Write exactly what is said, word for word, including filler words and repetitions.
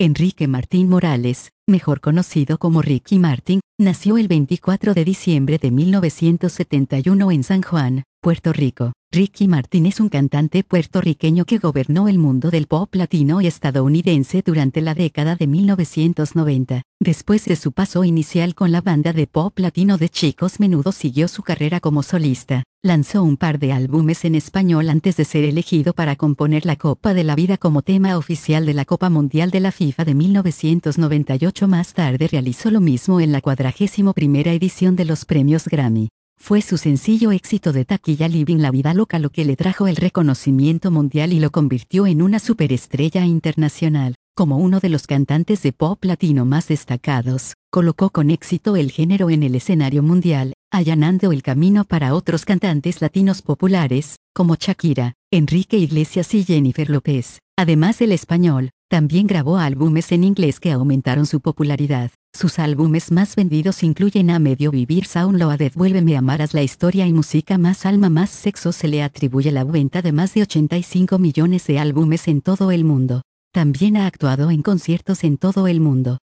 Enrique Martín Morales, mejor conocido como Ricky Martin, nació el veinticuatro de diciembre de mil novecientos setenta y uno en San Juan, Puerto Rico. Ricky Martin es un cantante puertorriqueño que gobernó el mundo del pop latino y estadounidense durante la década de mil novecientos noventa. Después de su paso inicial con la banda de pop latino de Chicos Menudo, siguió su carrera como solista. Lanzó un par de álbumes en español antes de ser elegido para componer La Copa de la Vida como tema oficial de la Copa Mundial de la FIFA de mil novecientos noventa y ocho. Más tarde realizó lo mismo en la cuadragésima primera edición de los premios Grammy. Fue su sencillo éxito de taquilla Living la Vida Loca lo que le trajo el reconocimiento mundial y lo convirtió en una superestrella internacional. Como uno de los cantantes de pop latino más destacados, colocó con éxito el género en el escenario mundial, allanando el camino para otros cantantes latinos populares, como Shakira, Enrique Iglesias y Jennifer López. Además del español, también grabó álbumes en inglés que aumentaron su popularidad. Sus álbumes más vendidos incluyen A Medio Vivir, Sound Loaded, Vuélveme a amar, Haz la historia y Música más alma más sexo. Se le atribuye la venta de más de ochenta y cinco millones de álbumes en todo el mundo. También ha actuado en conciertos en todo el mundo.